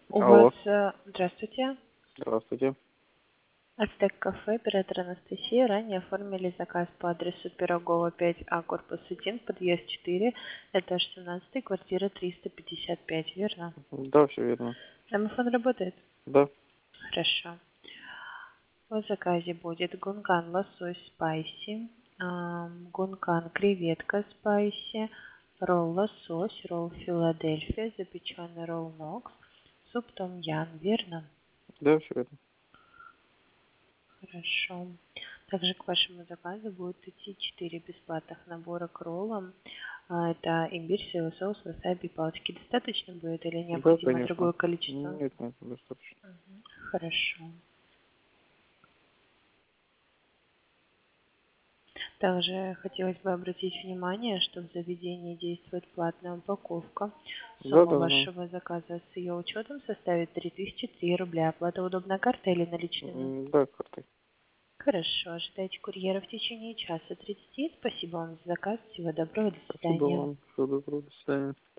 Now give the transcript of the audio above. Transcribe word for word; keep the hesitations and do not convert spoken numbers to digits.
У вас, Алло, э, здравствуйте, здравствуйте. Ацтек кафе, оператор Анастасия. Ранее оформили заказ по адресу Пирогова пять А, корпус один, подъезд четыре, этаж семнадцать, квартира триста пятьдесят пять, верно? Да, все верно. Домофон работает? Да, Хорошо. В заказе будет гункан лосось спайси, ам, гункан креветка спайси, ролл лосось, ролл Филадельфия, запеченный ролл Нокс, суп том ям, верно? да, все верно. Хорошо. Также к вашему заказу будет идти четыре бесплатных набора к роллам. А, Это имбирь, соевый соус, васаби, палочки. Достаточно будет или Да, необходимо конечно. другое количество? Нет, нет, достаточно. Мгм. Хорошо. Также хотелось бы обратить внимание, что в заведении действует платная упаковка. Да, Сумма да, знаю. вашего заказа с ее учетом составит три тысячи три рубля. Оплата удобна картой или наличными? М, Да, картой. Хорошо. Ожидайте курьера в течение часа тридцати. Спасибо вам за заказ. Всего доброго. До Спасибо свидания. вам. Всего доброго. До свидания.